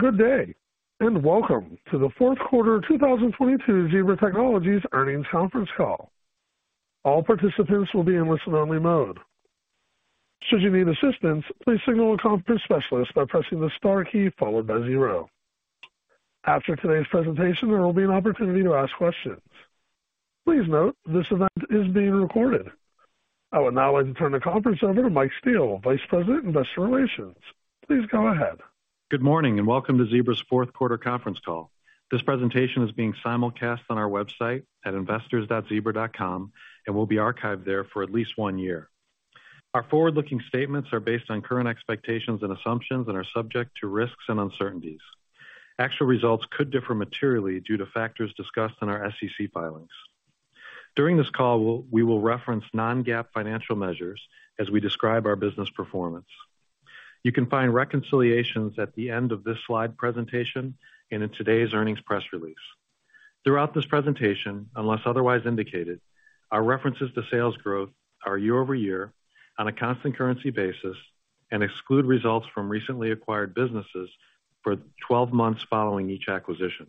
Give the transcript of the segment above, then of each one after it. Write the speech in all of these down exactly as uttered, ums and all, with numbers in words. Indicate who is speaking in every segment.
Speaker 1: Good day, and welcome to the fourth quarter two thousand twenty-two Zebra Technologies earnings conference call. All participants will be in listen-only mode. Should you need assistance, please signal a conference specialist by pressing the star key followed by zero. After today's presentation, there will be an opportunity to ask questions. Please note, this event is being recorded. I would now like to turn the conference over to Mike Steele, Vice President, Investor Relations. Please go ahead.
Speaker 2: Good morning, and welcome to Zebra's fourth quarter conference call. This presentation is being simulcast on our website at investors dot zebra dot com and will be archived there for at least one year. Our forward-looking statements are based on current expectations and assumptions and are subject to risks and uncertainties. Actual results could differ materially due to factors discussed in our S E C filings. During this call, we'll, we will reference non-GAAP financial measures as we describe our business performance. You can find reconciliations at the end of this slide presentation and in today's earnings press release. Throughout this presentation, unless otherwise indicated, our references to sales growth are year-over-year on a constant currency basis and exclude results from recently acquired businesses for twelve months following each acquisition.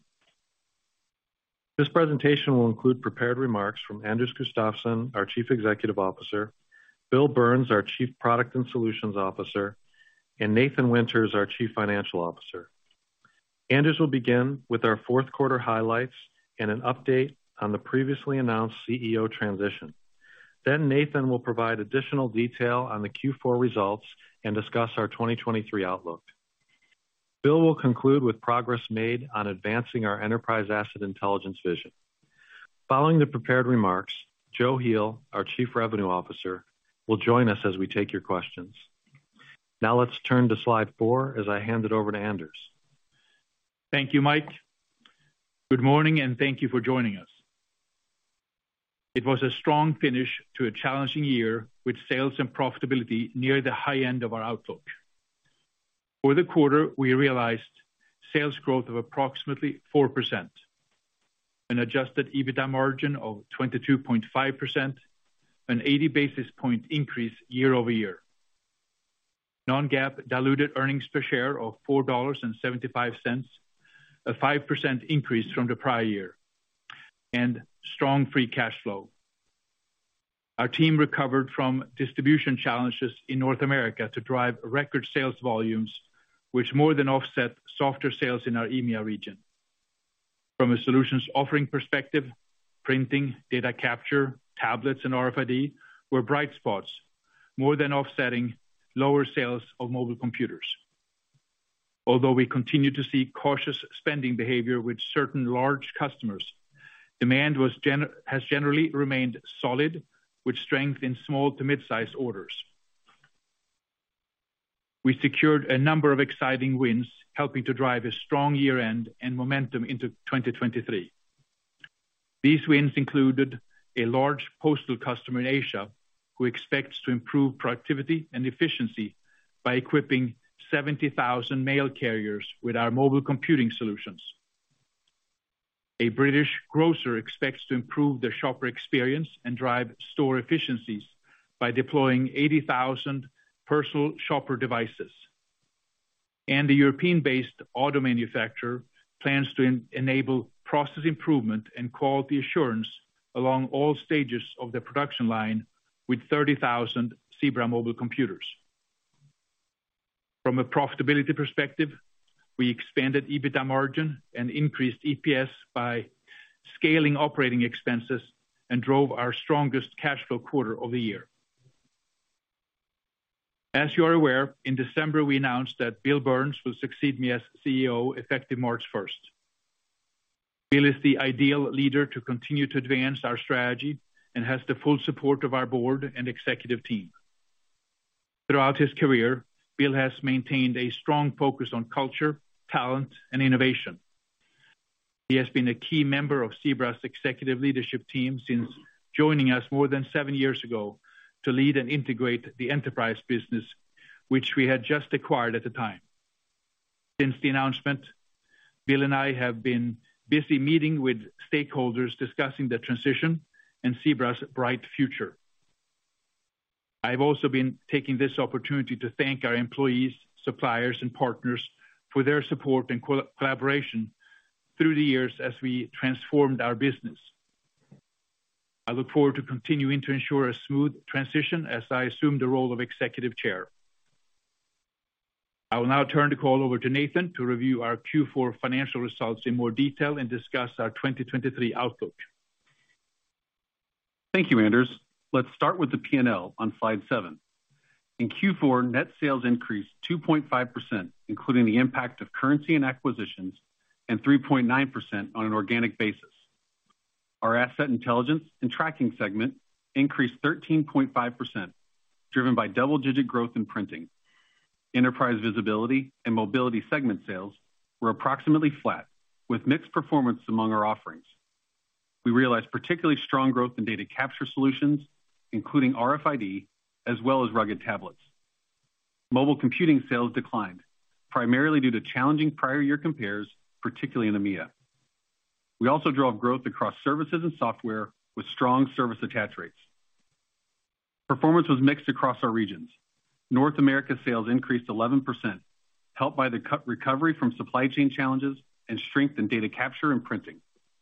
Speaker 2: This presentation will include prepared remarks from Anders Gustafsson, our Chief Executive Officer, Bill Burns, our Chief Product and Solutions Officer, and Nathan Winters, our Chief Financial Officer. Anders will begin with our fourth quarter highlights and an update on the previously announced C E O transition. Then Nathan will provide additional detail on the Q four results and discuss our twenty twenty-three outlook. Bill will conclude with progress made on advancing our enterprise asset intelligence vision. Following the prepared remarks, Joe Heel, our Chief Revenue Officer, will join us as we take your questions. Now let's turn to slide four as I hand it over to Anders.
Speaker 3: Thank you, Mike. Good morning, and thank you for joining us. It was a strong finish to a challenging year with sales and profitability near the high end of our outlook. For the quarter, we realized sales growth of approximately four percent, an adjusted EBITDA margin of twenty-two point five percent, an eighty basis point increase year-over-year. Non-GAAP diluted earnings per share of four dollars and seventy-five cents, a five percent increase from the prior year, and strong free cash flow. Our team recovered from distribution challenges in North America to drive record sales volumes, which more than offset softer sales in our E M E A region. From a solutions offering perspective, printing, data capture, tablets, and R F I D were bright spots, more than offsetting lower sales of mobile computers. Although we continue to see cautious spending behavior with certain large customers, demand was gen- has generally remained solid, with strength in small to mid-sized orders. We secured a number of exciting wins, helping to drive a strong year-end and momentum into twenty twenty-three. These wins included a large postal customer in Asia who expects to improve productivity and efficiency by equipping seventy thousand mail carriers with our mobile computing solutions. A British grocer expects to improve their shopper experience and drive store efficiencies by deploying eighty thousand personal shopper devices. And the European-based auto manufacturer plans to en- enable process improvement and quality assurance along all stages of the production line with thirty thousand Zebra mobile computers. From a profitability perspective, we expanded EBITDA margin and increased E P S by scaling operating expenses and drove our strongest cash flow quarter of the year. As you are aware, in December, we announced that Bill Burns will succeed me as C E O effective March first. Bill is the ideal leader to continue to advance our strategy and has the full support of our board and executive team. Throughout his career, Bill has maintained a strong focus on culture, talent, and innovation. He has been a key member of Zebra's executive leadership team since joining us more than seven years ago to lead and integrate the enterprise business, which we had just acquired at the time. Since the announcement, Bill and I have been busy meeting with stakeholders discussing the transition and Zebra's bright future. I've also been taking this opportunity to thank our employees, suppliers, and partners for their support and collaboration through the years as we transformed our business. I look forward to continuing to ensure a smooth transition as I assume the role of Executive Chair. I will now turn the call over to Nathan to review our Q four financial results in more detail and discuss our twenty twenty-three outlook.
Speaker 4: Thank you, Anders. Let's start with the P and L on slide seven. In Q four, net sales increased two point five percent, including the impact of currency and acquisitions, and three point nine percent on an organic basis. Our Asset Intelligence and Tracking segment increased thirteen point five percent, driven by double-digit growth in printing. Enterprise Visibility and Mobility segment sales were approximately flat, with mixed performance among our offerings. We realized particularly strong growth in data capture solutions, including R F I D, as well as rugged tablets. Mobile computing sales declined, primarily due to challenging prior year compares, particularly in EMEA. We also drove growth across services and software with strong service attach rates. Performance was mixed across our regions. North America sales increased eleven percent, helped by the recovery from supply chain challenges and strength in data capture and printing.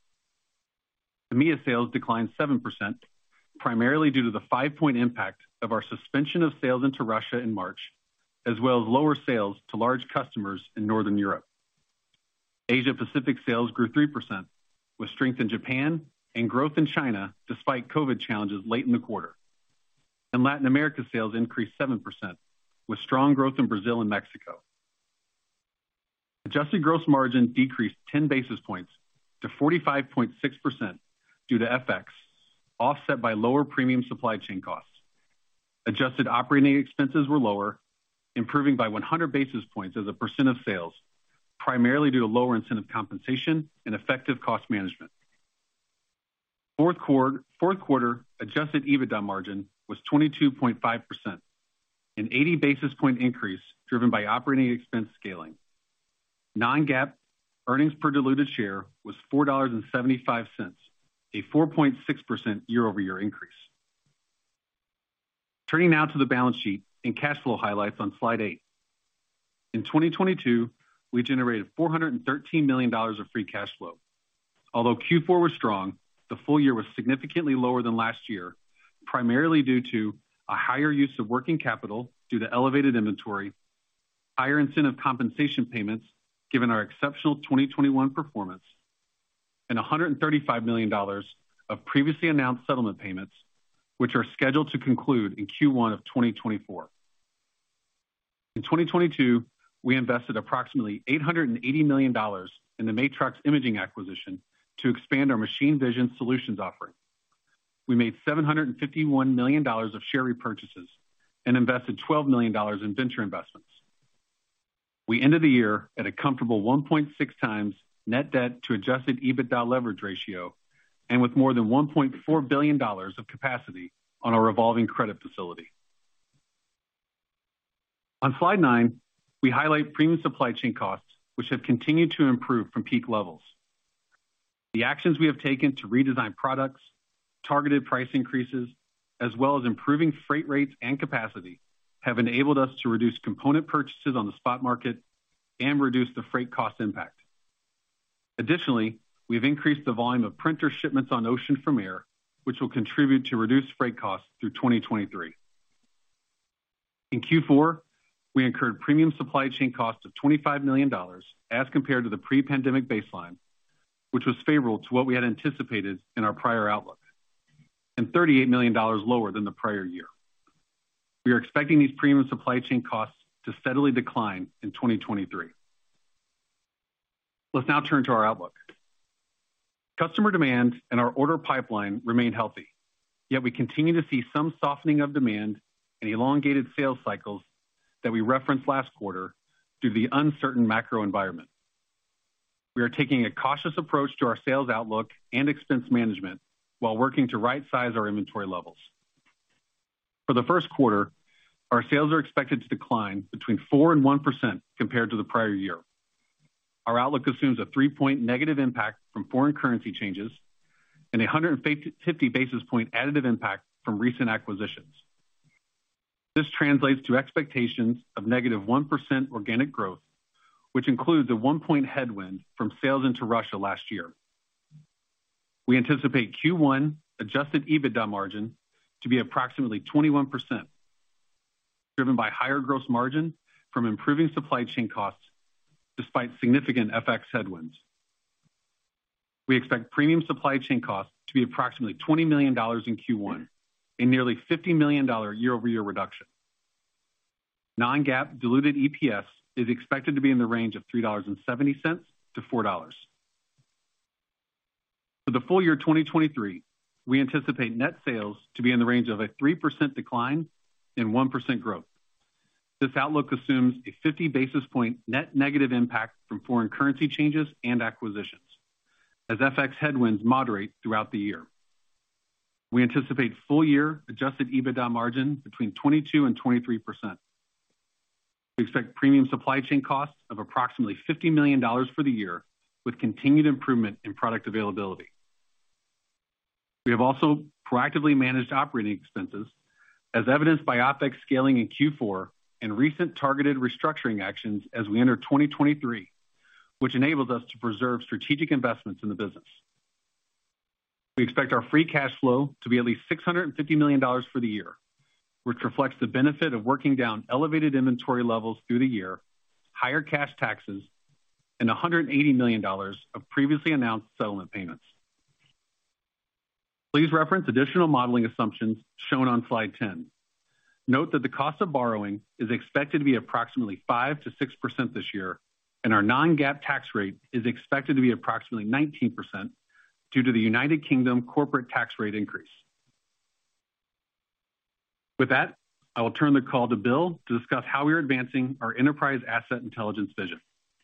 Speaker 4: EMEA sales declined seven percent, primarily due to the five-point impact of our suspension of sales into Russia in March, as well as lower sales to large customers in Northern Europe. Asia Pacific sales grew three percent, with strength in Japan and growth in China despite COVID challenges late in the quarter. And Latin America sales increased seven percent, with strong growth in Brazil and Mexico. Adjusted gross margin decreased ten basis points to forty-five point six percent due to F X, offset by lower premium supply chain costs. Adjusted operating expenses were lower, improving by one hundred basis points as a percent of sales, primarily due to lower incentive compensation and effective cost management. Fourth quarter, fourth quarter adjusted EBITDA margin was twenty-two point five percent, an eighty basis point increase driven by operating expense scaling. Non-GAAP earnings per diluted share was four dollars and seventy-five cents, a four point six percent year-over-year increase. Turning now to the balance sheet and cash flow highlights on slide eight. In twenty twenty-two, we generated four hundred thirteen million dollars of free cash flow. Although Q four was strong, the full year was significantly lower than last year, primarily due to a higher use of working capital due to elevated inventory, higher incentive compensation payments given our exceptional twenty twenty-one performance, and one hundred thirty-five million dollars of previously announced settlement payments, which are scheduled to conclude in Q one of twenty twenty-four. In twenty twenty-two, we invested approximately eight hundred eighty million dollars in the Matrox Imaging acquisition to expand our machine vision solutions offering. We made seven hundred fifty-one million dollars of share repurchases and invested twelve million dollars in venture investments. We ended the year at a comfortable one point six times net debt to adjusted EBITDA leverage ratio, and with more than one point four billion dollars of capacity on our revolving credit facility. On slide nine, we highlight premium supply chain costs, which have continued to improve from peak levels. The actions we have taken to redesign products, targeted price increases, as well as improving freight rates and capacity, have enabled us to reduce component purchases on the spot market and reduce the freight cost impact. Additionally, we've increased the volume of printer shipments on ocean from air, which will contribute to reduced freight costs through twenty twenty-three. In Q four, we incurred premium supply chain costs of twenty-five million dollars as compared to the pre-pandemic baseline, which was favorable to what we had anticipated in our prior outlook, and thirty-eight million dollars lower than the prior year. We are expecting these premium supply chain costs to steadily decline in twenty twenty-three. Let's now turn to our outlook. Customer demand and our order pipeline remain healthy, yet we continue to see some softening of demand and elongated sales cycles that we referenced last quarter due to the uncertain macro environment. We are taking a cautious approach to our sales outlook and expense management while working to right-size our inventory levels. For the first quarter, our sales are expected to decline between four and one percent compared to the prior year. Our outlook assumes a three-point negative impact from foreign currency changes and a one hundred fifty basis point additive impact from recent acquisitions. This translates to expectations of negative one percent organic growth, which includes a one-point headwind from sales into Russia last year. We anticipate Q one adjusted EBITDA margin to be approximately twenty-one percent, driven by higher gross margin from improving supply chain costs despite significant F X headwinds. We expect premium supply chain costs to be approximately twenty million dollars in Q one, a nearly fifty million dollars year-over-year reduction. Non-GAAP diluted E P S is expected to be in the range of three dollars and seventy cents to four dollars. For the full year twenty twenty-three, we anticipate net sales to be in the range of a three percent decline and one percent growth. This outlook assumes a fifty basis point net negative impact from foreign currency changes and acquisitions, as F X headwinds moderate throughout the year. We anticipate full year adjusted EBITDA margin between twenty-two and twenty-three percent. We expect premium supply chain costs of approximately fifty million dollars for the year, with continued improvement in product availability. We have also proactively managed operating expenses, as evidenced by OpEx scaling in Q four and recent targeted restructuring actions as we enter twenty twenty-three, which enables us to preserve strategic investments in the business. We expect our free cash flow to be at least six hundred fifty million dollars for the year, which reflects the benefit of working down elevated inventory levels through the year, higher cash taxes, and one hundred eighty million dollars of previously announced settlement payments. Please reference additional modeling assumptions shown on slide ten. Note that the cost of borrowing is expected to be approximately five to six percent this year, and our non-GAAP tax rate is expected to be approximately nineteen percent due to the United Kingdom corporate tax rate increase. With that, I will turn the call to Bill to discuss how we are advancing our enterprise asset intelligence vision.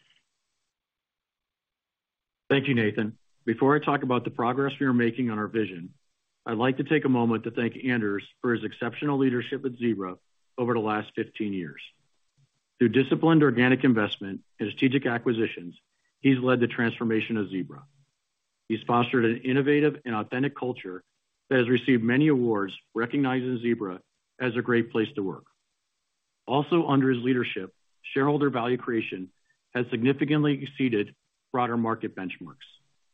Speaker 5: Thank you, Nathan. Before I talk about the progress we are making on our vision, I'd like to take a moment to thank Anders for his exceptional leadership at Zebra over the last fifteen years. Through disciplined organic investment and strategic acquisitions, he's led the transformation of Zebra. He's fostered an innovative and authentic culture that has received many awards recognizing Zebra as a great place to work. Also, under his leadership, shareholder value creation has significantly exceeded broader market benchmarks.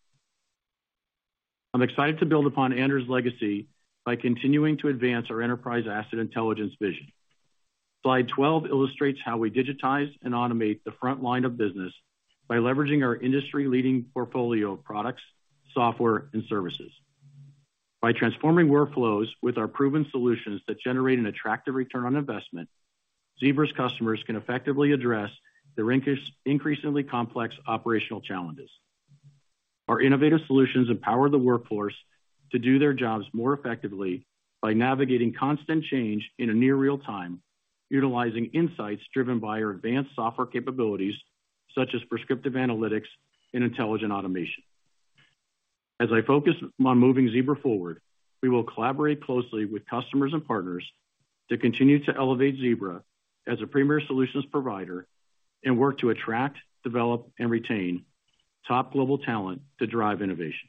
Speaker 5: I'm excited to build upon Anders' legacy by continuing to advance our enterprise asset intelligence vision. Slide twelve illustrates how we digitize and automate the front line of business by leveraging our industry-leading portfolio of products, software, and services. By transforming workflows with our proven solutions that generate an attractive return on investment, Zebra's customers can effectively address their increasingly complex operational challenges. Our innovative solutions empower the workforce to do their jobs more effectively by navigating constant change in a near real time, utilizing insights driven by our advanced software capabilities, such as prescriptive analytics and intelligent automation. As I focus on moving Zebra forward, we will collaborate closely with customers and partners to continue to elevate Zebra as a premier solutions provider and work to attract, develop, and retain top global talent to drive innovation.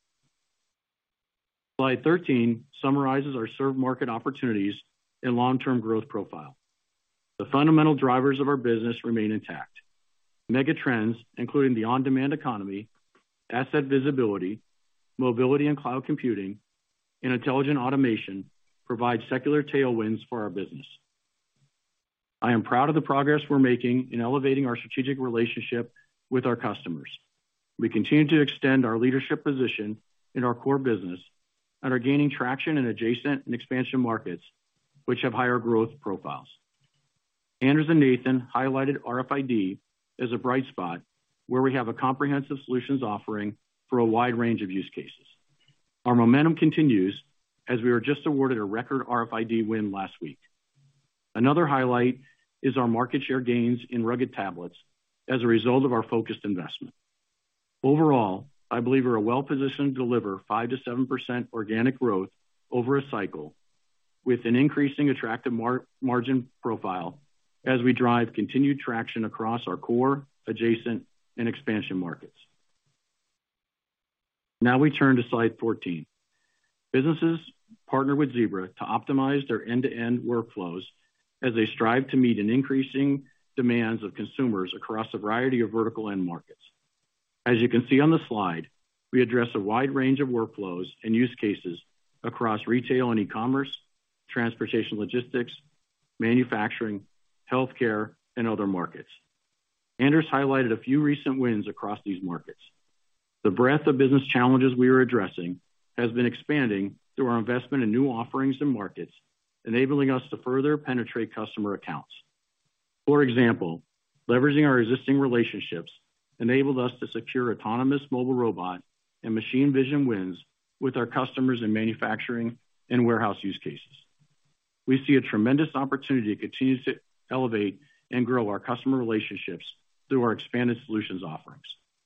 Speaker 5: Slide thirteen summarizes our served market opportunities and long-term growth profile. The fundamental drivers of our business remain intact. Mega trends, including the on-demand economy, asset visibility, mobility and cloud computing, and intelligent automation, provide secular tailwinds for our business. I am proud of the progress we're making in elevating our strategic relationship with our customers. We continue to extend our leadership position in our core business and are gaining traction in adjacent and expansion markets, which have higher growth profiles. Anders and Nathan highlighted R F I D as a bright spot where we have a comprehensive solutions offering for a wide range of use cases. Our momentum continues as we were just awarded a record R F I D win last week. Another highlight is our market share gains in rugged tablets as a result of our focused investment. Overall, I believe we're well positioned to deliver five to seven percent organic growth over a cycle with an increasing attractive mar- margin profile as we drive continued traction across our core, adjacent, and expansion markets. Now we turn to slide fourteen. Businesses partner with Zebra to optimize their end-to-end workflows as they strive to meet an increasing demands of consumers across a variety of vertical end markets. As you can see on the slide, we address a wide range of workflows and use cases across retail and e-commerce, transportation logistics, manufacturing, healthcare, and other markets. Anders highlighted a few recent wins across these markets. The breadth of business challenges we are addressing has been expanding through our investment in new offerings and markets, enabling us to further penetrate customer accounts. For example, leveraging our existing relationships enabled us to secure autonomous mobile robot and machine vision wins with our customers in manufacturing and warehouse use cases. We see a tremendous opportunity to continue to elevate and grow our customer relationships through our expanded solutions offerings.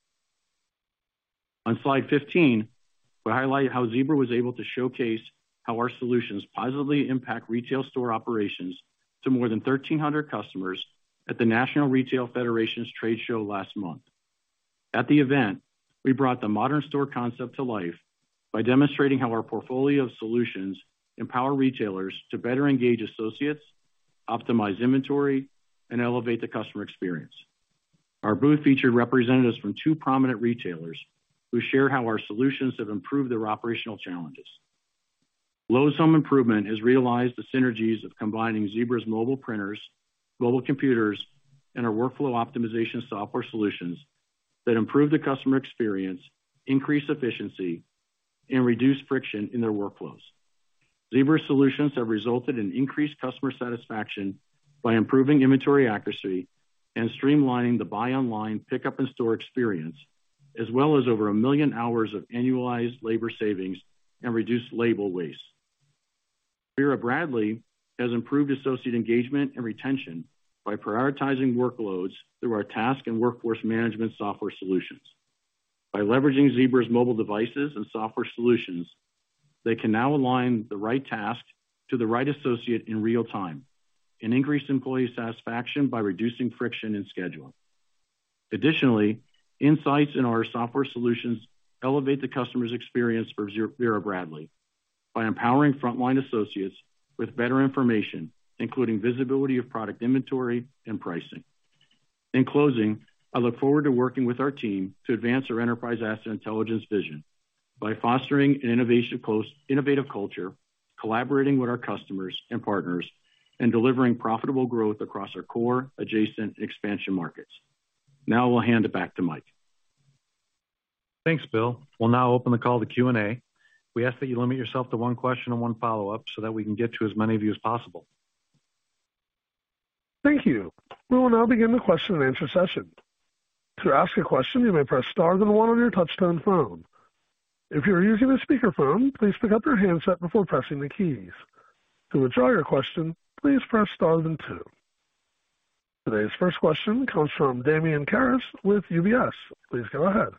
Speaker 5: On slide fifteen, we highlight how Zebra was able to showcase how our solutions positively impact retail store operations to more than thirteen hundred customers at the National Retail Federation's trade show last month. At the event, we brought the modern store concept to life by demonstrating how our portfolio of solutions empower retailers to better engage associates, optimize inventory, and elevate the customer experience. Our booth featured representatives from two prominent retailers who shared how our solutions have improved their operational challenges. Lowe's Home Improvement has realized the synergies of combining Zebra's mobile printers, mobile computers, and our workflow optimization software solutions that improve the customer experience, increase efficiency, and reduce friction in their workflows. Zebra solutions have resulted in increased customer satisfaction by improving inventory accuracy and streamlining the buy online, pickup in store experience, as well as over a million hours of annualized labor savings and reduced label waste. Vera Bradley has improved associate engagement and retention by prioritizing workloads through our task and workforce management software solutions. By leveraging Zebra's mobile devices and software solutions, they can now align the right task to the right associate in real time and increase employee satisfaction by reducing friction in scheduling. Additionally, insights in our software solutions elevate the customer's experience for Vera Bradley by empowering frontline associates with better information, including visibility of product inventory and pricing. In closing, I look forward to working with our team to advance our enterprise asset intelligence vision by fostering an innovative culture, collaborating with our customers and partners, and delivering profitable growth across our core, adjacent, and expansion markets. Now we'll hand it back to Mike.
Speaker 2: Thanks, Bill. We'll now open the call to Q and A. We ask that you limit yourself to one question and one follow-up so that we can get to as many of you as possible.
Speaker 1: Thank you. We will now begin the question and answer session. To ask a question, you may press star then one on your touch-tone phone. If you are using a speakerphone, please pick up your handset before pressing the keys. To withdraw your question, please press star then two. Today's first question comes from Damian Karas with U B S. Please go ahead.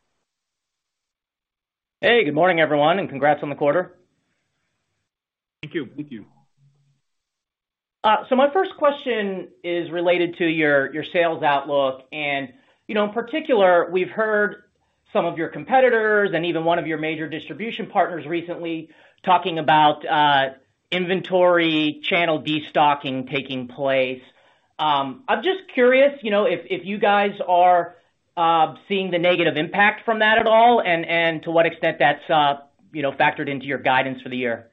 Speaker 6: Hey, good morning, everyone, and congrats on the quarter.
Speaker 3: Thank you.
Speaker 4: Thank you.
Speaker 6: Uh, so my first question is related to your, your sales outlook. And, you know, in particular, we've heard some of your competitors and even one of your major distribution partners recently talking about uh, inventory channel destocking taking place. Um, I'm just curious, you know, if, if you guys are uh, seeing the negative impact from that at all, and, and to what extent that's, uh, you know, factored into your guidance for the year.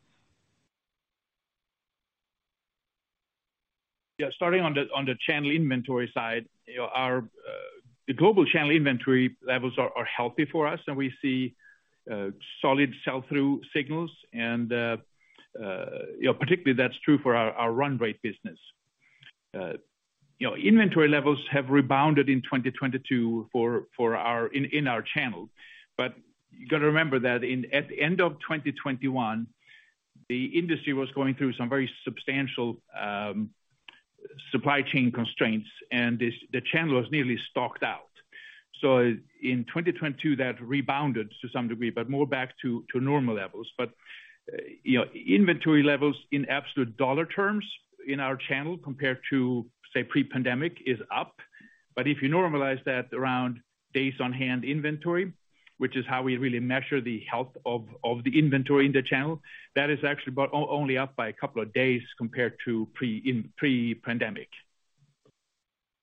Speaker 3: Yeah, starting on the on the channel inventory side, you know, our uh, the global channel inventory levels are, are healthy for us, and we see uh, solid sell-through signals, and uh, uh, you know, particularly that's true for our, our run rate business. Uh, you know, inventory levels have rebounded in twenty twenty-two for for our in, in our channel, but you got to remember that in at the end of twenty twenty-one, the industry was going through some very substantial um, supply chain constraints, and this, the channel was nearly stocked out. So in twenty twenty-two, that rebounded to some degree, but more back to, to normal levels. But uh, you know, inventory levels in absolute dollar terms in our channel compared to, say, pre-pandemic is up. But if you normalize that around days on hand inventory, which is how we really measure the health of, of the inventory in the channel, that is actually about only up by a couple of days compared to pre in pre-pandemic.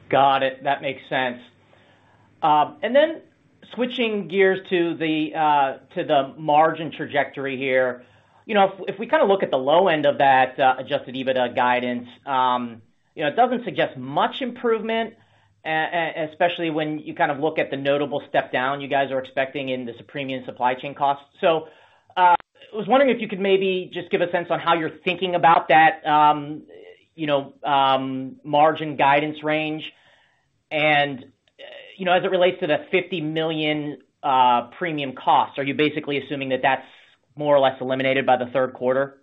Speaker 6: Got it. That makes sense. Um, and then switching gears to the uh, to the margin trajectory here, you know, if, if we kind of look at the low end of that uh, adjusted EBITDA guidance, um, you know, it doesn't suggest much improvement, uh, especially when you kind of look at the notable step down you guys are expecting in the premium supply chain costs. So uh, I was wondering if you could maybe just give a sense on how you're thinking about that, um, you know, um, margin guidance range. And, you know, as it relates to the fifty million uh, premium costs, are you basically assuming that that's more or less eliminated by the third quarter?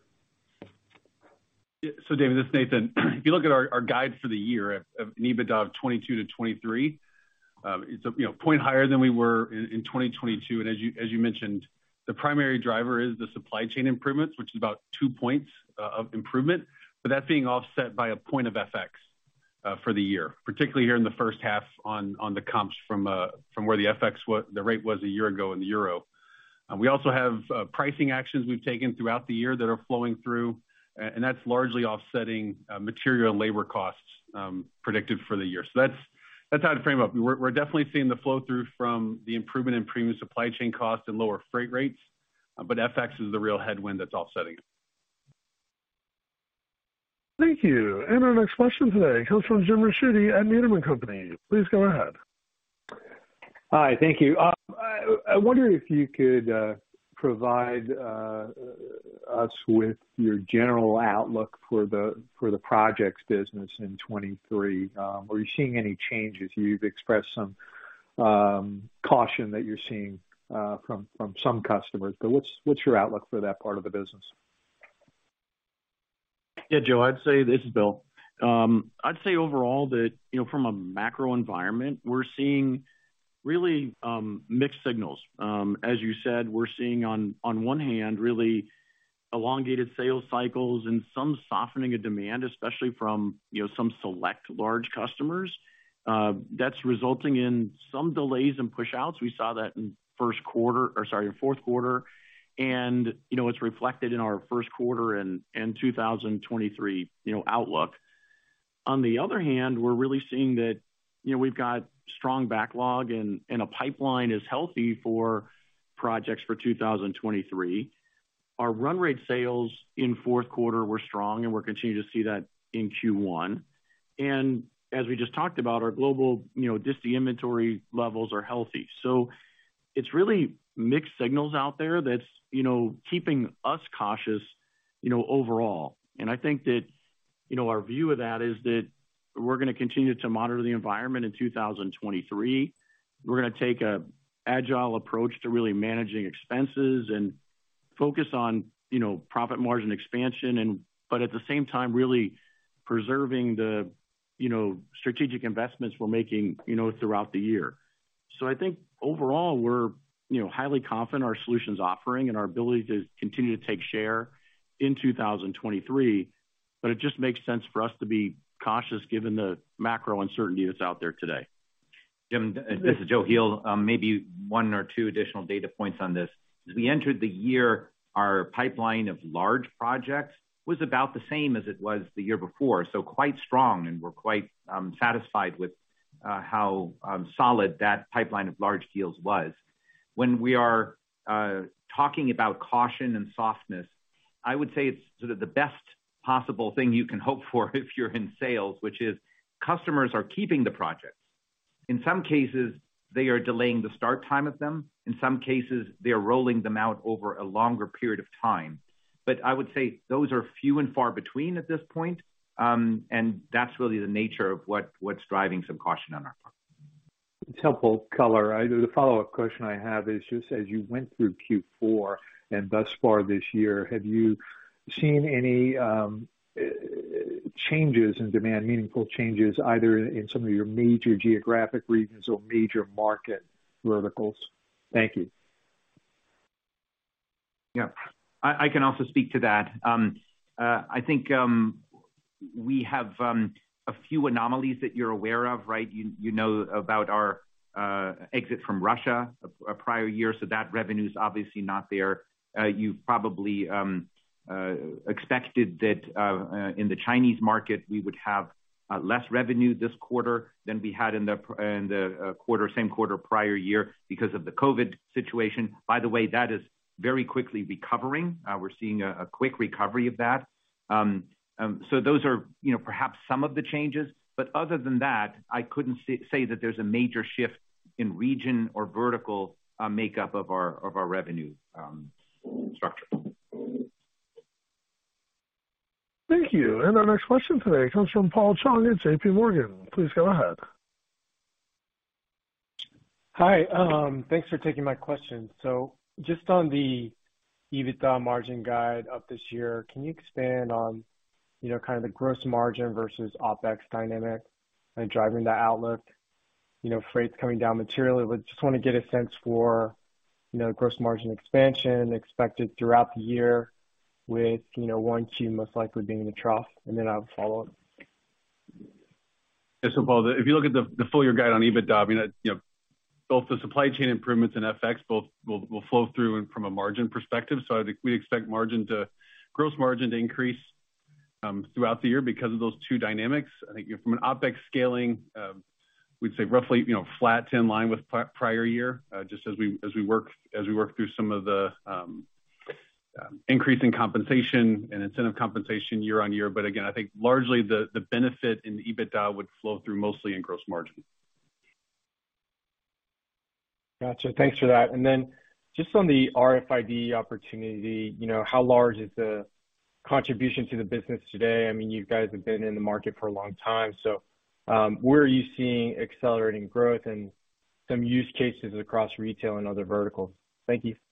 Speaker 4: So, David, this is Nathan. If you look at our, our guide for the year of an EBITDA of twenty-two to twenty-three, um, it's a you know point higher than we were in, in twenty twenty-two. And as you as you mentioned, the primary driver is the supply chain improvements, which is about two points uh, of improvement. But that's being offset by a point of F X uh, for the year, particularly here in the first half on on the comps from uh, from where the F X was, the rate was a year ago in the euro. Uh, we also have uh, pricing actions we've taken throughout the year that are flowing through, and that's largely offsetting uh, material and labor costs um, predicted for the year. So that's that's how to frame up. We're, we're definitely seeing the flow through from the improvement in premium supply chain costs and lower freight rates, uh, but F X is the real headwind that's offsetting it.
Speaker 1: Thank you. And our next question today comes from Jim Ricchiuti at Needham and Company. Please go ahead.
Speaker 7: Hi, thank you. Um, I, I wonder if you could uh, provide uh, us with your general outlook for the for the projects business in twenty-three. Um, are you seeing any changes? You've expressed some um, caution that you're seeing uh, from from some customers, but what's what's your outlook for that part of the business?
Speaker 5: Yeah, Joe, I'd say this is Bill. Um, I'd say overall that, you know, from a macro environment, we're seeing really um, mixed signals. Um, as you said, we're seeing on, on one hand, really elongated sales cycles and some softening of demand, especially from, you know, some select large customers. Uh, that's resulting in some delays and push outs. We saw that in first quarter, or sorry, in fourth quarter. And, you know, it's reflected in our first quarter and, and two thousand twenty-three, you know, outlook. On the other hand, we're really seeing that, you know, we've got strong backlog and, and a pipeline is healthy for projects for two thousand twenty-three. Our run rate sales in fourth quarter were strong, and we're continuing to see that in Q one. And as we just talked about, our global, you know, disti inventory levels are healthy. So it's really mixed signals out there that's, you know, keeping us cautious, you know, overall. And I think that, you know, our view of that is that we're going to continue to monitor the environment in two thousand twenty-three. We're going to take a agile approach to really managing expenses and focus on, you know, profit margin expansion, and but at the same time really preserving the, you know, strategic investments we're making, you know, throughout the year. So I think overall we're, you know, highly confident in our solutions offering and our ability to continue to take share in two thousand twenty-three. But it just makes sense for us to be cautious given the macro uncertainty that's out there today.
Speaker 8: Jim, this is Joe Heel. Um, maybe one or two additional data points on this. As we entered the year, our pipeline of large projects was about the same as it was the year before, so quite strong, and we're quite um, satisfied with uh, how um, solid that pipeline of large deals was. When we are uh, talking about caution and softness, I would say it's sort of the best possible thing you can hope for if you're in sales, which is customers are keeping the projects. In some cases, they are delaying the start time of them. In some cases, they are rolling them out over a longer period of time. But I would say those are few and far between at this point, um, and that's really the nature of what, what's driving some caution on our part.
Speaker 7: It's helpful color. I, the follow-up question I have is just as you went through Q four and thus far this year, have you seen any um, changes in demand, meaningful changes, either in some of your major geographic regions or major market verticals? Thank you.
Speaker 8: Yeah, I, I can also speak to that. Um, uh, I think um, we have um, a few anomalies that you're aware of, right? You, you know about our uh, exit from Russia a, a prior year, so that revenue is obviously not there. Uh, you've probably um, uh, expected that uh, uh, in the Chinese market, we would have uh, less revenue this quarter than we had in the in the uh, quarter, same quarter prior year because of the COVID situation. By the way, that is very quickly recovering. Uh, we're seeing a, a quick recovery of that. Um, um, so those are, you know, perhaps some of the changes. But other than that, I couldn't say, say that there's a major shift in region or vertical uh, makeup of our of our revenue um, structure.
Speaker 1: Thank you. And our next question today comes from Paul Chung at J P Morgan. Please go ahead.
Speaker 9: Hi. Um, thanks for taking my question. So just on the EBITDA margin guide up this year, can you expand on, you know, kind of the gross margin versus OpEx dynamic and driving that outlook? You know, freight's coming down materially, but just want to get a sense for, you know, gross margin expansion expected throughout the year with, you know, one Q most likely being the trough, and then I'll follow up.
Speaker 4: Yeah, so Paul, if you look at the, the full year guide on EBITDA, I mean, you know, both the supply chain improvements and F X both will, will flow through from a margin perspective. So I think we expect margin to, gross margin to increase um, throughout the year because of those two dynamics. I think from an OpEx scaling, um, we'd say roughly, you know, flat to in line with prior year, uh, just as we as we work as we work through some of the um, um, increase in compensation and incentive compensation year on year. But again, I think largely the the benefit in the EBITDA would flow through mostly in gross margin.
Speaker 9: Gotcha. Thanks for that. And then just on the R F I D opportunity, you know, how large is the contribution to the business today? I mean, you guys have been in the market for a long time, so um, where are you seeing accelerating growth and some use cases across retail and other verticals? Thank you.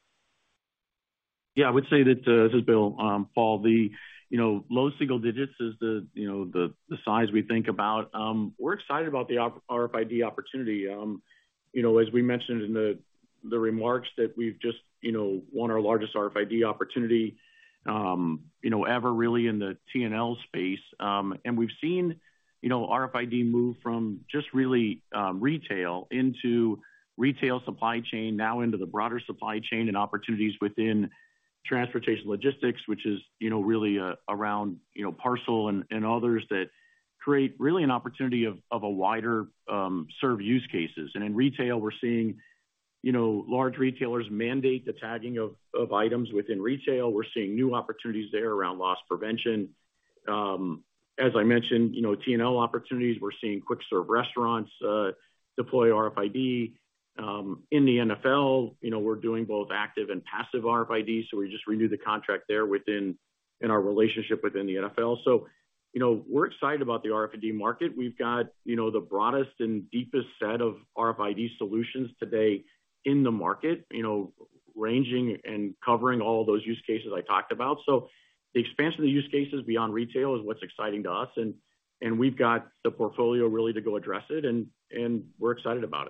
Speaker 5: Yeah, I would say that, uh, this is Bill, um, Paul, the, you know, low single digits is the, you know, the, the size we think about. Um, we're excited about the R F I D opportunity. Um, you know, as we mentioned in the, the remarks that we've just, you know, won our largest R F I D opportunity, um, you know, ever really in the T and L space. Um, and we've seen, you know, R F I D move from just really um, retail into retail supply chain, now into the broader supply chain and opportunities within transportation logistics, which is, you know, really uh, around, you know, parcel and, and others that create really an opportunity of, of a wider um, serve use cases. And in retail, we're seeing, you know, large retailers mandate the tagging of, of items within retail. We're seeing new opportunities there around loss prevention. Um, as I mentioned, you know, T and L opportunities, we're seeing quick serve restaurants uh, deploy R F I D. Um, in the N F L, you know, we're doing both active and passive R F I D. So we just renewed the contract there within in our relationship within the N F L. So, you know, we're excited about the R F I D market. We've got, you know, the broadest and deepest set of R F I D solutions today in the market, you know, ranging and covering all of those use cases I talked about. So the expansion of the use cases beyond retail is what's exciting to us. And, and we've got the portfolio really to go address it. And, and we're excited about it.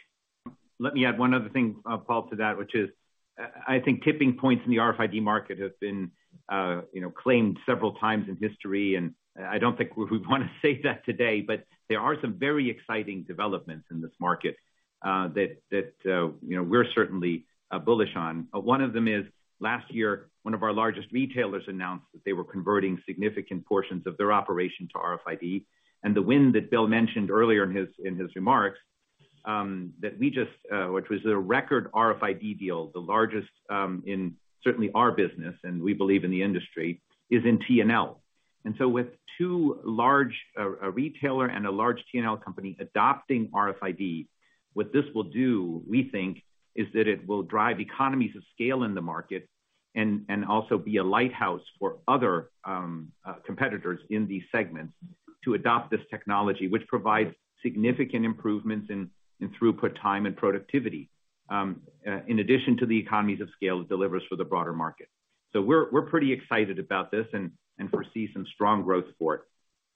Speaker 8: Let me add one other thing, uh, Paul, to that, which is I think tipping points in the R F I D market have been, uh, you know, claimed several times in history. And I don't think we want to say that today, but there are some very exciting developments in this market uh, that, that uh, you know, we're certainly uh, bullish on. Uh, one of them is last year, one of our largest retailers announced that they were converting significant portions of their operation to R F I D. And the win that Bill mentioned earlier in his, in his remarks, Um, that we just, uh, which was a record R F I D deal, the largest um, in certainly our business, and we believe in the industry, is in T and L. And so with two large, uh, a retailer and a large T and L company adopting R F I D, what this will do, we think, is that it will drive economies of scale in the market and, and also be a lighthouse for other um, uh, competitors in these segments to adopt this technology, which provides significant improvements in in throughput time and productivity, um, uh, in addition to the economies of scale it delivers for the broader market. So we're we're pretty excited about this and, and foresee some strong growth for it.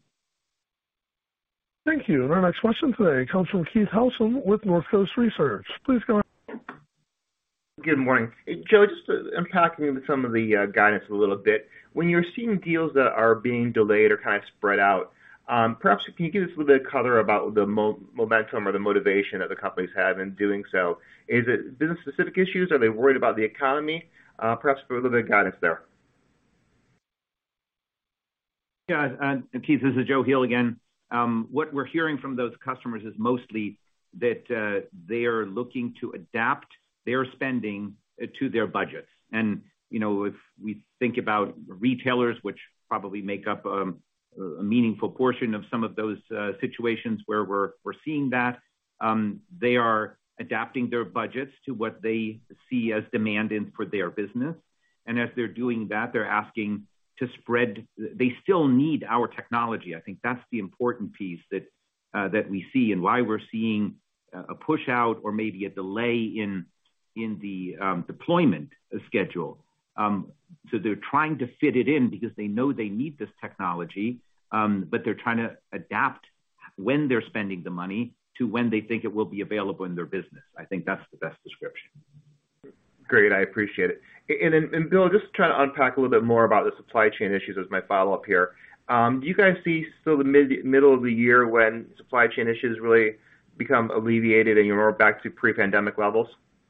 Speaker 1: Thank you. And our next question today comes from Keith Housum with Northcoast Research. Please go ahead.
Speaker 10: Good morning. Hey, Joe, just uh, unpacking some of the uh, guidance a little bit. When you're seeing deals that are being delayed or kind of spread out, Um, perhaps can you give us a little bit of color about the mo- momentum or the motivation that the companies have in doing so? Is it business-specific issues? Are they worried about the economy? Uh, perhaps for a little bit of guidance there.
Speaker 8: Yeah, uh, Keith, this is Joe Heel again. Um, what we're hearing from those customers is mostly that uh, they are looking to adapt their spending uh, to their budgets. And, you know, if we think about retailers, which probably make up um, a meaningful portion of some of those uh, situations where we're, we're seeing that, um, they are adapting their budgets to what they see as demand in for their business. And as they're doing that, they're asking to spread, they still need our technology. I think that's the important piece that uh, that we see, and why we're seeing a push out or maybe a delay in in the um, deployment schedule. Um, so they're trying to fit it in because they know they need this technology, um, but they're trying to adapt when they're spending the money to when they think it will be available in their business. I think that's the best description.
Speaker 10: Great, I appreciate it. And then, and Bill, just trying to unpack a little bit more about the supply chain issues as my follow-up here. Um, do you guys see still the mid, middle of the year when supply chain issues really become alleviated and you're more back to pre-pandemic levels?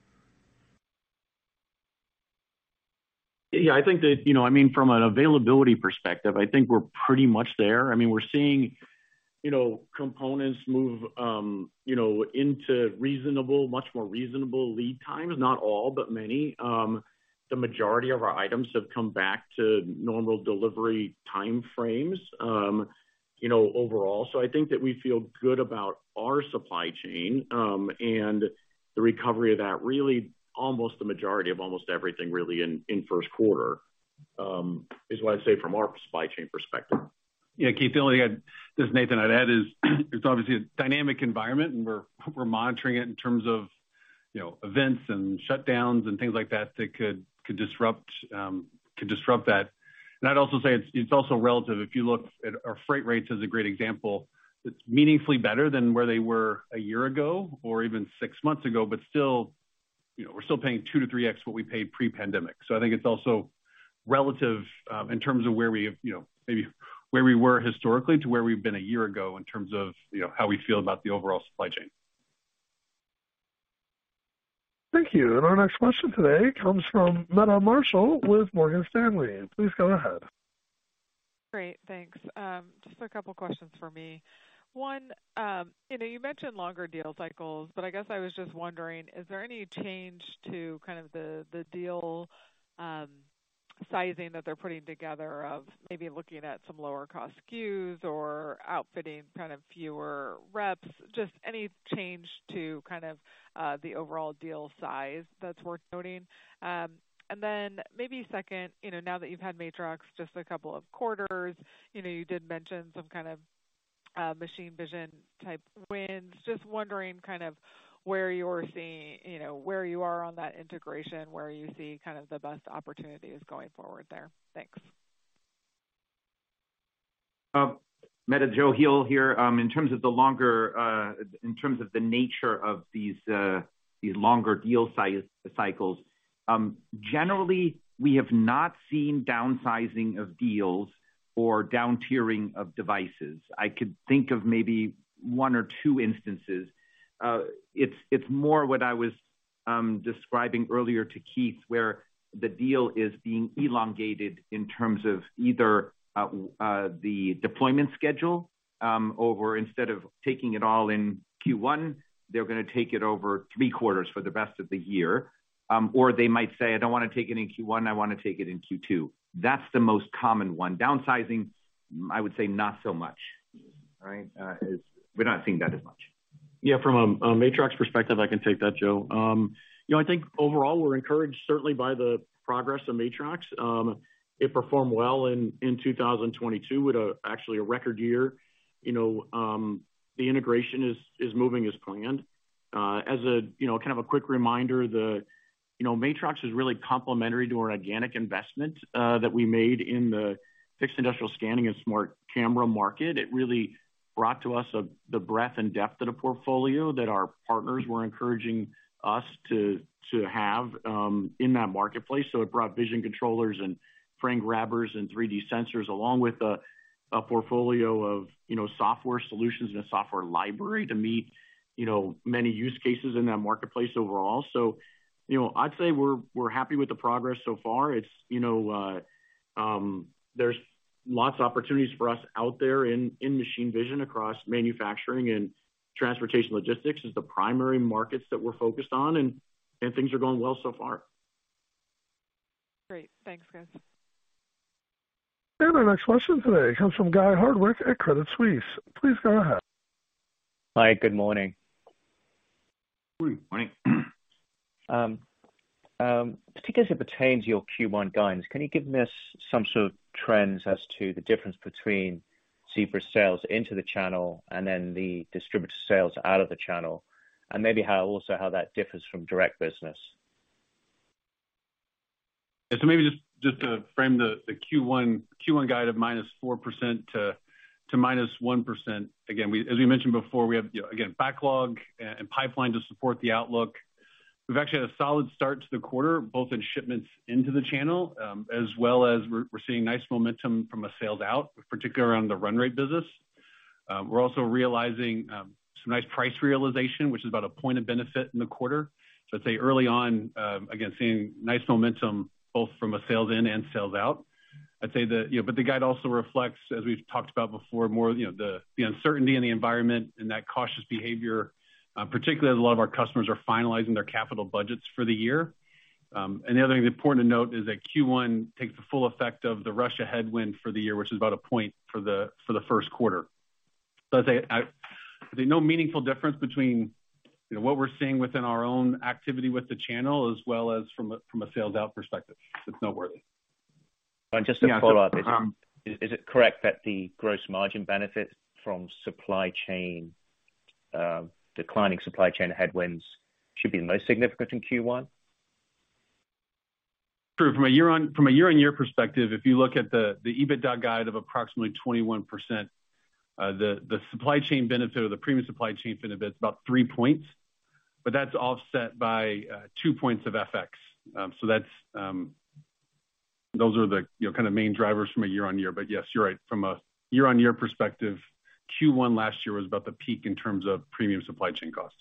Speaker 5: Yeah, I think that, you know, I mean, from an availability perspective, I think we're pretty much there. I mean, we're seeing, you know, components move, um, you know, into reasonable, much more reasonable lead times, not all, but many. Um, the majority of our items have come back to normal delivery time frames, um, you know, overall. So I think that we feel good about our supply chain um, and the recovery of that, really almost the majority of almost everything really in, in first quarter um, is what I'd say from our supply chain perspective.
Speaker 4: Yeah, Keith, the only thing I'd, this is Nathan, I'd add is it's obviously a dynamic environment, and we're we're monitoring it in terms of, you know, events and shutdowns and things like that that could could disrupt um, could disrupt that. And I'd also say it's it's also relative. If you look at our freight rates as a great example, it's meaningfully better than where they were a year ago or even six months ago, but still, you know, we're still paying two to three X what we paid pre-pandemic. So I think it's also relative um, in terms of where we, you know, maybe where we were historically to where we've been a year ago in terms of, you know, how we feel about the overall supply chain.
Speaker 1: Thank you. And our next question today comes from Meta Marshall with Morgan Stanley. Please go ahead.
Speaker 11: Great, thanks. Um, just a couple questions for me. One, um, you know, you mentioned longer deal cycles, but I guess I was just wondering, is there any change to kind of the, the deal um, sizing that they're putting together of maybe looking at some lower cost S K Us or outfitting kind of fewer reps, just any change to kind of uh, the overall deal size that's worth noting? Um, and then maybe second, you know, now that you've had Matrox just a couple of quarters, you know, you did mention some kind of uh, machine vision type wins. Just wondering kind of where you're seeing, you know, where you are on that integration, where you see kind of the best opportunities going forward there. Thanks.
Speaker 8: Uh, Meta, Joe Heel here. Um, in terms of the longer, uh, in terms of the nature of these uh, these longer deal size cycles, um, generally we have not seen downsizing of deals or down tiering of devices. I could think of maybe one or two instances. Uh, it's it's more what I was um, describing earlier to Keith, where the deal is being elongated in terms of either uh, uh, the deployment schedule um, over, instead of taking it all in Q one, they're going to take it over three quarters for the rest of the year. Um, or they might say, I don't want to take it in Q one, I want to take it in Q two. That's the most common one. Downsizing, I would say not so much. All right, uh, is, we're not seeing that as much.
Speaker 5: Yeah, from a, a Matrox perspective, I can take that, Joe. Um, you know, I think overall we're encouraged certainly by the progress of Matrox. Um, it performed well in, in two thousand twenty-two with a, actually a record year. You know, um, the integration is is moving as planned. Uh, as a, you know, kind of a quick reminder, the, you know, Matrox is really complementary to our organic investment uh, that we made in the fixed industrial scanning and smart camera market. It really brought to us a, the breadth and depth of the portfolio that our partners were encouraging us to to have um, in that marketplace. So it brought vision controllers and frame grabbers and three D sensors, along with a, a portfolio of, you know, software solutions and a software library to meet, you know, many use cases in that marketplace overall. So, you know, I'd say we're we're happy with the progress so far. It's, you know, uh, um, there's lots of opportunities for us out there in machine vision across manufacturing and transportation logistics is the primary markets that we're focused on, and things are going well so far.
Speaker 11: Great. Thanks, guys.
Speaker 1: And our next question today comes from Guy Hardwick at Credit Suisse. Please go ahead.
Speaker 12: Hi, good morning.
Speaker 8: Good morning.
Speaker 12: Um, um, particularly as it pertains to your Q one guidance, can you give us some sort of trends as to the difference between Zebra sales into the channel and then the distributor sales out of the channel, and maybe how also how that differs from direct business?
Speaker 4: Yeah, so maybe just, just to frame the, the Q one Q one guide of minus four percent to to minus one percent. Again, we, as we mentioned before, we have, you know, again, backlog and pipeline to support the outlook. We've actually had a solid start to the quarter, both in shipments into the channel, um, as well as we're, we're seeing nice momentum from a sales out, particularly around the run rate business. Um, we're also realizing um, some nice price realization, which is about a point of benefit in the quarter. So I'd say early on, um, again, seeing nice momentum both from a sales in and sales out. I'd say that, you know, but the guide also reflects, as we've talked about before, more, you know, the, the uncertainty in the environment and that cautious behavior, uh, particularly as a lot of our customers are finalizing their capital budgets for the year. Um, and the other thing that's important to note is that Q one takes the full effect of the Russia headwind for the year, which is about a point for the, for the first quarter. So I'd say, I, I think no meaningful difference between, you know, what we're seeing within our own activity with the channel, as well as from a, from a sales out perspective. It's noteworthy.
Speaker 12: And just to
Speaker 8: yeah,
Speaker 12: follow
Speaker 8: so,
Speaker 12: up, is,
Speaker 8: um,
Speaker 12: it, is it correct that the gross margin benefit from supply chain, uh, declining supply chain headwinds should be the most significant in Q one?
Speaker 4: True. From a year on from a year on year perspective, if you look at the the EBITDA guide of approximately twenty-one percent, uh, the the supply chain benefit or the premium supply chain benefit is about three points, but that's offset by uh, two points of F X. Um, so that's um, those are the, you know, kind of main drivers from a year on year. But yes, you're right. From a year on year perspective, Q one last year was about the peak in terms of premium supply chain cost.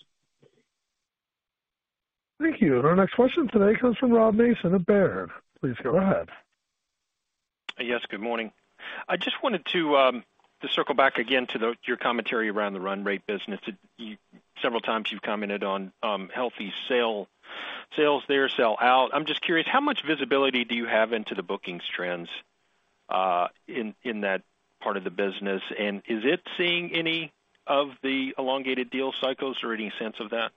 Speaker 1: Thank you. And our next question today comes from Rob Mason at Baird. Please go ahead.
Speaker 13: Yes, good morning. I just wanted to um, to circle back again to the, your commentary around the run rate business. It, you, several times you've commented on um, healthy sale, sales there, sell out. I'm just curious, how much visibility do you have into the bookings trends uh, in in that part of the business? And is it seeing any of the elongated deal cycles or any sense of that?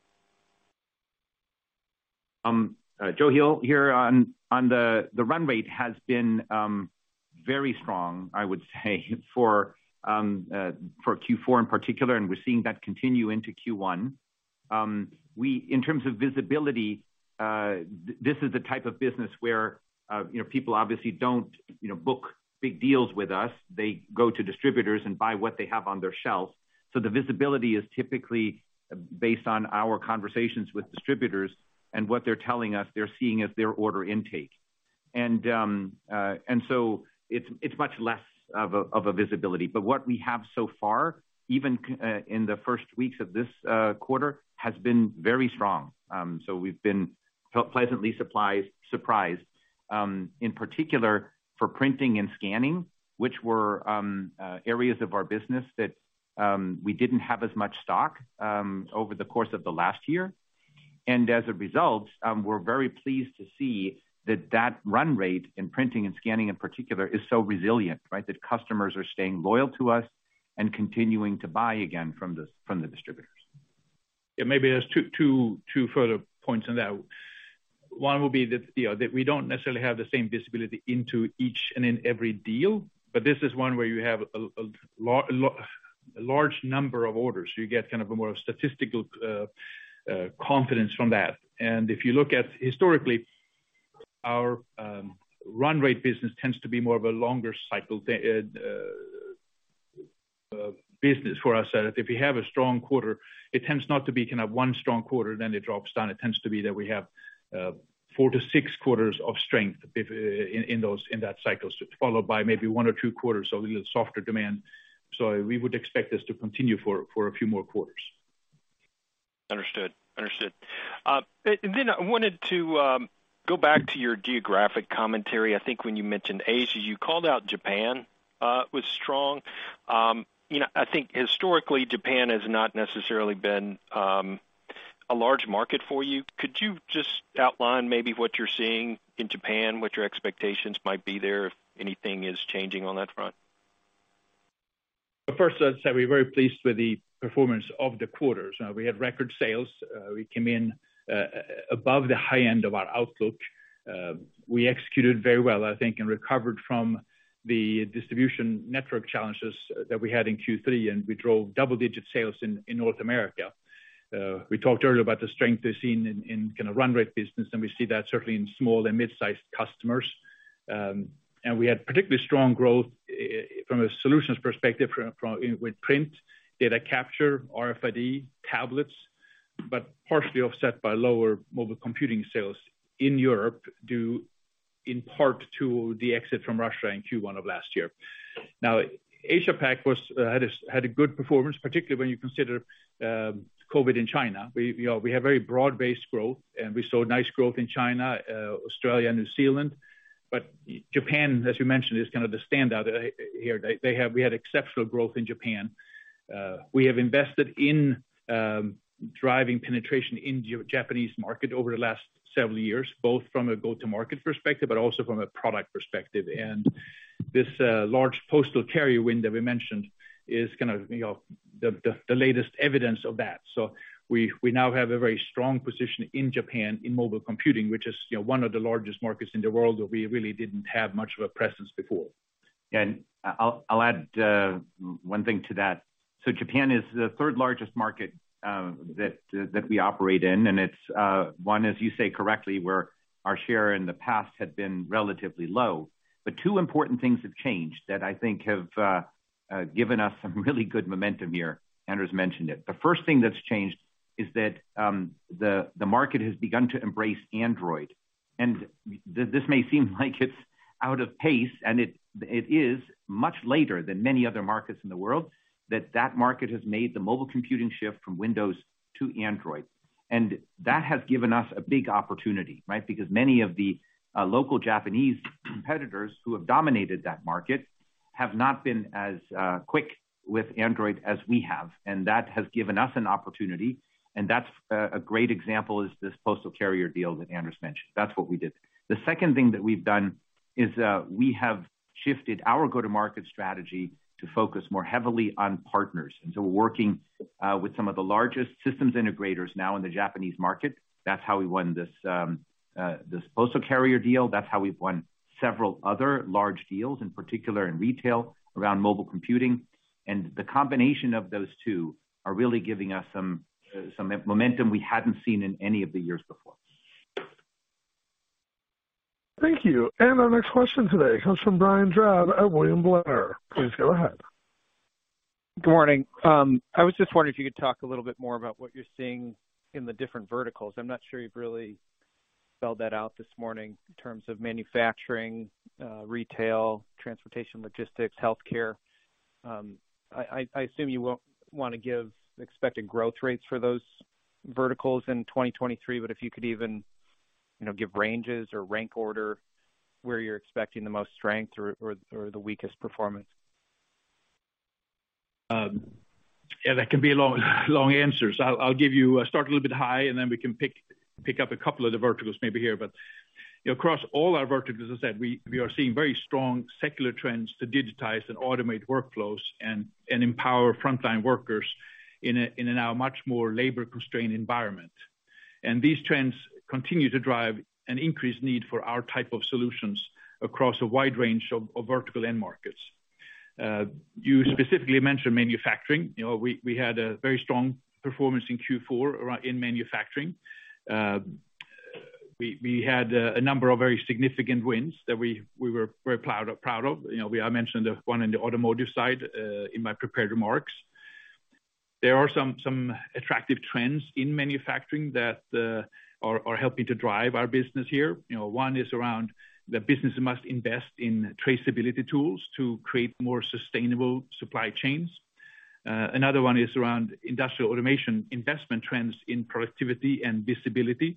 Speaker 8: Um, uh, Joe Heel here on, on the, the run rate has been um, very strong, I would say, for um, uh, for Q four in particular, and we're seeing that continue into Q one. Um, we, in terms of visibility, uh, th- this is the type of business where uh, you know, people obviously don't, you know, book big deals with us. They go to distributors and buy what they have on their shelf. So the visibility is typically based on our conversations with distributors and what they're telling us they're seeing as their order intake. And um, uh, and so it's it's much less of a, of a visibility. But what we have so far, even uh, in the first weeks of this uh, quarter, has been very strong. Um, so we've been pleasantly surprised, surprised um, in particular for printing and scanning, which were um, uh, areas of our business that um, we didn't have as much stock um, over the course of the last year. And as a result, um, we're very pleased to see that that run rate in printing and scanning in particular is so resilient, right? That customers are staying loyal to us and continuing to buy again from the from the distributors.
Speaker 3: Yeah, maybe there's two two two further points on that. One would be that, you know, that we don't necessarily have the same visibility into each and in every deal, but this is one where you have a, a, lar- a large number of orders. So you get kind of a more statistical uh, uh, confidence from that. And if you look at historically, our um, run rate business tends to be more of a longer cycle th- uh, uh, business for us. Uh, if we have a strong quarter, it tends not to be kind of one strong quarter, then it drops down. It tends to be that we have uh, four to six quarters of strength if, uh, in, in those in that cycle, followed by maybe one or two quarters of a little softer demand. So we would expect this to continue for, for a few more quarters.
Speaker 13: Understood. Understood. Uh, and then I wanted to um, go back to your geographic commentary. I think when you mentioned Asia, you called out Japan uh, was strong. Um, you know, I think historically Japan has not necessarily been um, a large market for you. Could you just outline maybe what you're seeing in Japan, what your expectations might be there, if anything is changing on that front?
Speaker 3: First, I'd say we're very pleased with the performance of the quarters. Uh, we had record sales. Uh, we came in uh, above the high end of our outlook. Uh, we executed very well, I think, and recovered from the distribution network challenges that we had in Q three, and we drove double-digit sales in, in North America. Uh, we talked earlier about the strength we've seen in, in kind of run rate business, and we see that certainly in small and mid-sized customers. Um, and we had particularly strong growth uh, from a solutions perspective from, from, with print, data capture, R F I D, tablets, but partially offset by lower mobile computing sales in Europe due in part to the exit from Russia in Q one of last year. Now, Asia Pac was uh, had, a, had a good performance, particularly when you consider um, COVID in China. We, you know, we have very broad-based growth, and we saw nice growth in China, uh, Australia, New Zealand. But Japan, as you mentioned, is kind of the standout here. They, they have we had exceptional growth in Japan. Uh, we have invested in um, driving penetration in the Japanese market over the last several years, both from a go-to-market perspective, but also from a product perspective. And this uh, large postal carrier win that we mentioned is kind of, you know, the, the, the latest evidence of that. So we, we now have a very strong position in Japan in mobile computing, which is, you know, one of the largest markets in the world where we really didn't have much of a presence before.
Speaker 8: Yeah, and I'll, I'll add uh, one thing to that. So Japan is the third largest market Uh, that uh, that we operate in, and it's uh, one, as you say correctly, where our share in the past had been relatively low. But two important things have changed that I think have uh, uh, given us some really good momentum here. Anders mentioned it. The first thing that's changed is that um, the the market has begun to embrace Android, and th- this may seem like it's out of pace, and it it is much later than many other markets in the world. That that market has made the mobile computing shift from Windows to Android. And that has given us a big opportunity, right? Because many of the uh, local Japanese competitors who have dominated that market have not been as uh, quick with Android as we have. And that has given us an opportunity. And that's uh, a great example is this postal carrier deal that Anders mentioned. That's what we did. The second thing that we've done is uh, we have shifted our go-to-market strategy to focus more heavily on partners. And so we're working uh, with some of the largest systems integrators now in the Japanese market. That's how we won this, um, uh, this postal carrier deal. That's how we've won several other large deals, in particular in retail around mobile computing. And the combination of those two are really giving us some, uh, some momentum we hadn't seen in any of the years before.
Speaker 1: Thank you. And our next question today comes from Brian Drab at William Blair. Please go ahead.
Speaker 14: Good morning. Um, I was just wondering if you could talk a little bit more about what you're seeing in the different verticals. I'm not sure you've really spelled that out this morning in terms of manufacturing, uh, retail, transportation, logistics, healthcare. Um, I, I assume you won't want to give expected growth rates for those verticals in twenty twenty-three, but if you could even you know, give ranges or rank order where you're expecting the most strength or, or, or the weakest performance?
Speaker 3: Um, yeah, that can be a long, long answers. I'll, I'll give you uh, start a little bit high, and then we can pick pick up a couple of the verticals maybe here. But you know, across all our verticals, as I said, we, we are seeing very strong secular trends to digitize and automate workflows and, and empower frontline workers in a in a now much more labor-constrained environment. And these trends continue to drive an increased need for our type of solutions across a wide range of, of vertical end markets. Uh, you specifically mentioned manufacturing. You know, we, we had a very strong performance in Q four in manufacturing. Uh, we, we had a, a number of very significant wins that we, we were very proud of, proud of. You know, we, I mentioned the one in the automotive side uh, in my prepared remarks. There are some, some attractive trends in manufacturing that uh, Are, are helping to drive our business here. You know, one is around the business must invest in traceability tools to create more sustainable supply chains. Uh, another one is around industrial automation investment trends in productivity and visibility.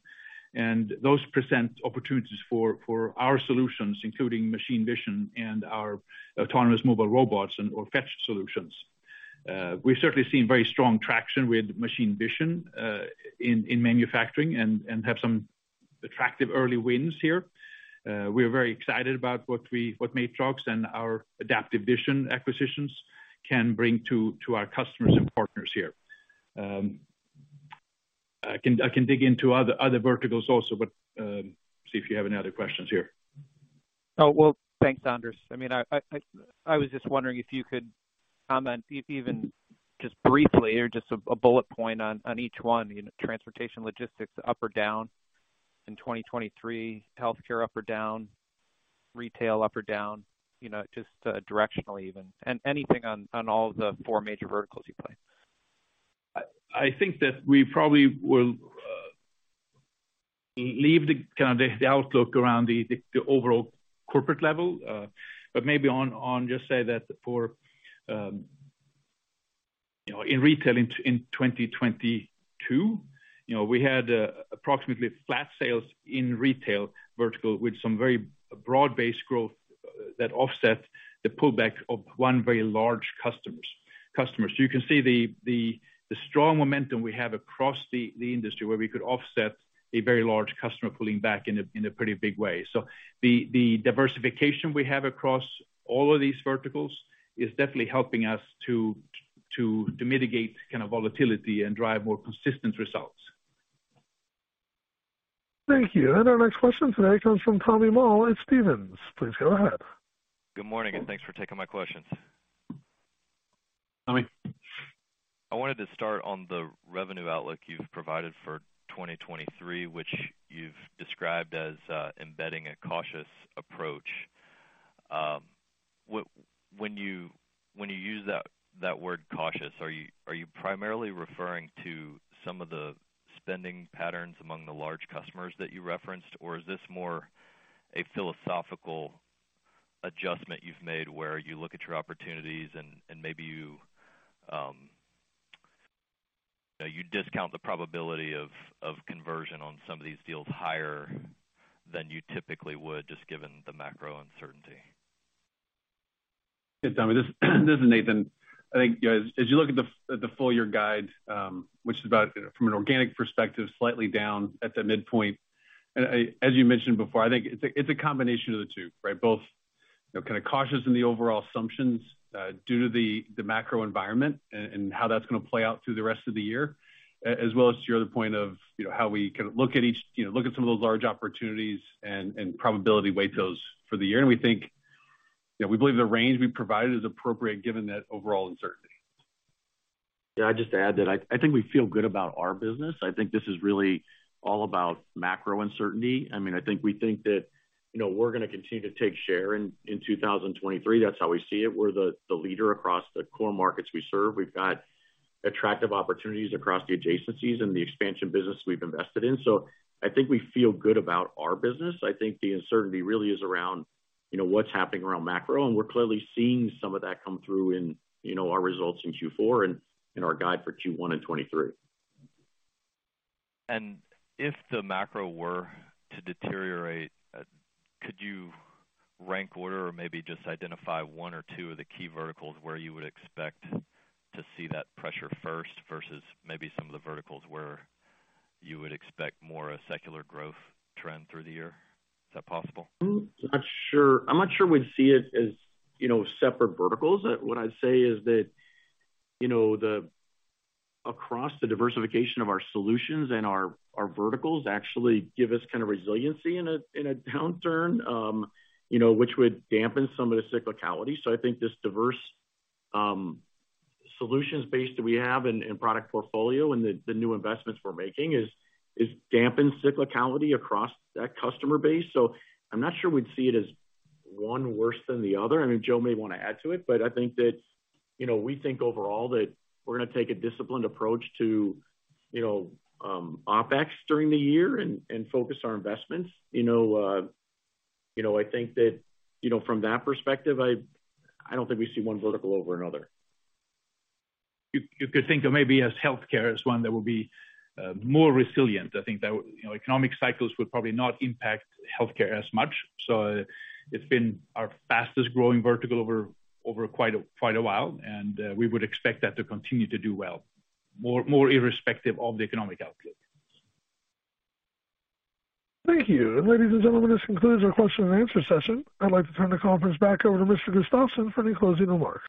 Speaker 3: and those present opportunities for, for our solutions, including machine vision and our autonomous mobile robots and or Fetch solutions. Uh, we've certainly seen very strong traction with machine vision uh, in, in manufacturing and, and have some attractive early wins here. Uh, we're very excited about what we what Matrox and our Adaptive Vision acquisitions can bring to, to our customers and partners here. Um, I can I can dig into other other verticals also, but um, see if you have any other questions here.
Speaker 14: Oh, well, thanks, Anders. I mean, I I, I was just wondering if you could comment even just briefly or just a, a bullet point on, on each one, you know, transportation logistics up or down in twenty twenty-three, healthcare up or down, retail up or down, you know, just uh, directionally even, and anything on, on all of the four major verticals you play.
Speaker 3: I think that we probably will uh, leave the kind of the, the outlook around the, the, the overall corporate level, uh, but maybe on, on just say that for, um, you know, in retail in, in twenty twenty-two, you know, we had uh, approximately flat sales in retail vertical with some very broad-based growth uh, that offset the pullback of one very large customers. Customers. So you can see the the the strong momentum we have across the, the industry where we could offset a very large customer pulling back in a, in a pretty big way. So the, the diversification we have across all of these verticals is definitely helping us to, to, to mitigate kind of volatility and drive more consistent results.
Speaker 1: Thank you. And our next question today comes from Tommy Moll at Stephens. Please go ahead.
Speaker 15: Good morning, and thanks for taking my questions.
Speaker 4: Tommy.
Speaker 15: I wanted to start on the revenue outlook you've provided for twenty twenty-three, which you've described as uh, embedding a cautious approach. Um, when you when you use that that word cautious, are you are you primarily referring to some of the spending patterns among the large customers that you referenced, or is this more a philosophical adjustment you've made where you look at your opportunities and, and maybe you um, You know, you discount the probability of, of conversion on some of these deals higher than you typically would, just given the macro uncertainty?
Speaker 4: Yeah, Tommy, this, this is Nathan. I think, you know, as, as you look at the, at the full year guide, um, which is about, you know, from an organic perspective, slightly down at the midpoint. And I, as you mentioned before, I think it's a, it's a combination of the two, right? Both, you know, kind of cautious in the overall assumptions Uh, due to the, the macro environment and, and how that's going to play out through the rest of the year, as well as to your other point of, you know, how we kind of look at each, you know, look at some of those large opportunities and, and probability weight those for the year. And we think, you know, we believe the range we provided is appropriate given that overall uncertainty.
Speaker 16: Yeah, I'd just add that I, I think we feel good about our business. I think this is really all about macro uncertainty. I mean, I think we think that, you know, we're going to continue to take share in, in two thousand twenty-three. That's how we see it. We're the, the leader across the core markets we serve. We've got attractive opportunities across the adjacencies and the expansion business we've invested in. So I think we feel good about our business. I think the uncertainty really is around, you know, what's happening around macro. And we're clearly seeing some of that come through in, you know, our results in Q four and in our guide for Q one and twenty-three.
Speaker 15: And if the macro were to deteriorate, could you rank order or maybe just identify one or two of the key verticals where you would expect to see that pressure first versus maybe some of the verticals where you would expect more a secular growth trend through the year? Is that possible?
Speaker 16: I'm not sure. I'm not sure we'd see it as, you know, separate verticals. What I'd say is that, you know, the across the diversification of our solutions and our, our verticals actually give us kind of resiliency in a, in a downturn, um, you know, which would dampen some of the cyclicality. So I think this diverse um, solutions base that we have and, and product portfolio and the, the new investments we're making is, is dampen cyclicality across that customer base. So I'm not sure we'd see it as one worse than the other. I mean, Joe may want to add to it, but I think that, you know, we think overall that we're going to take a disciplined approach to, you know, um, OpEx during the year and, and focus our investments. You know, uh, you know, I think that, you know, from that perspective, I, I don't think we see one vertical over another.
Speaker 3: You, you could think of maybe as healthcare as one that will be uh, more resilient. I think that, you know, economic cycles will probably not impact healthcare as much. So uh, it's been our fastest growing vertical over over quite a, quite a while, and uh, we would expect that to continue to do well, more more irrespective of the economic outlook.
Speaker 1: Thank you. And ladies and gentlemen, this concludes our question and answer session. I'd like to turn the conference back over to Mister Gustafsson for any closing remarks.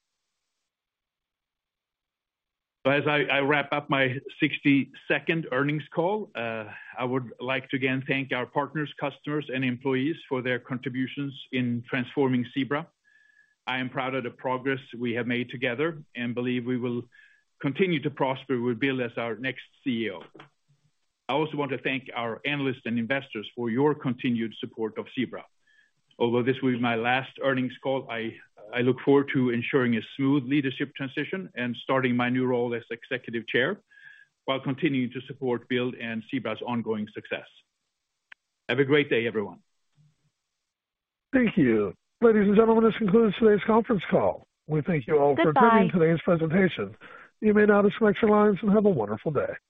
Speaker 3: So as I, I wrap up my sixty-second earnings call, uh, I would like to again thank our partners, customers, and employees for their contributions in transforming Zebra. I am proud of the progress we have made together and believe we will continue to prosper with Bill as our next C E O. I also want to thank our analysts and investors for your continued support of Zebra. Although this will be my last earnings call, I, I look forward to ensuring a smooth leadership transition and starting my new role as executive chair while continuing to support Bill and Zebra's ongoing success. Have a great day, everyone.
Speaker 1: Thank you. Ladies and gentlemen, this concludes today's conference call. We thank you all
Speaker 17: Goodbye.
Speaker 1: for attending today's presentation. You may now disconnect your lines and have a wonderful day.